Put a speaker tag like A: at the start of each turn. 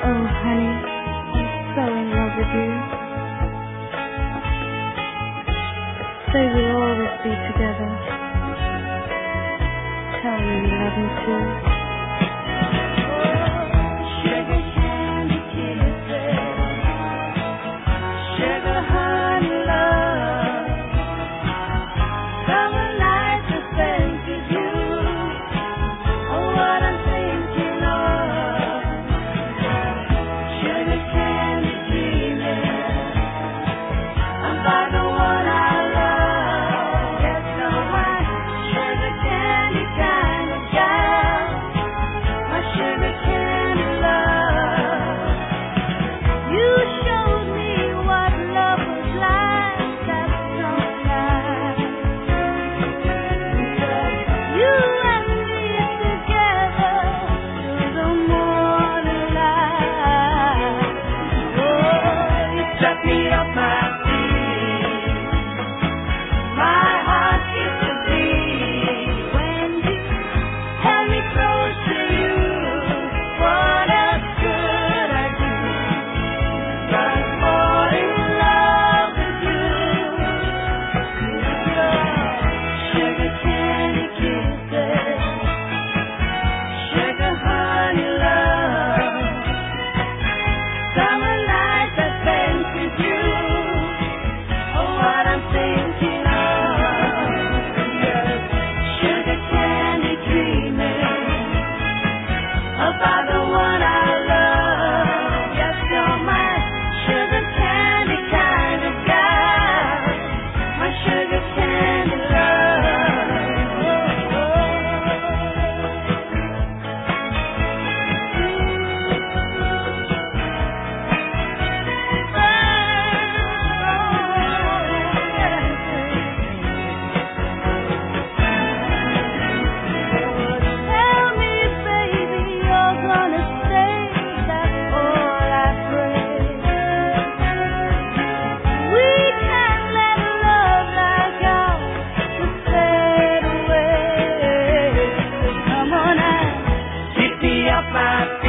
A: Oh, honey, I'm so in love with you. Say we'll always be together. Tell me you love me too.
B: Sugar candy kisses, sugar honey love, summer nights are spent with you. Oh, what I'm thinking of, sugar candy dreaming about the one I love. Yes, you're my sugar candy kind of gal, my sugar candy love. You showed me what love was like that summer night. You and me together through the morning light. Oh, you set me off my feet. My heart skipped a beat when you held me close to you. What else could I do but fall in love with you? Sugar candy kisses, sugar honey love, summer nights I spent with you. Oh, what I'm thinking of, yes, sugar candy dreaming about the one I love. Yes, you're my sugar candy kind of gal, my sugar candy Tell me, baby, you're gonna stay. That's all I pray. We can't let love like ours just fade away. Come on now, pick me up my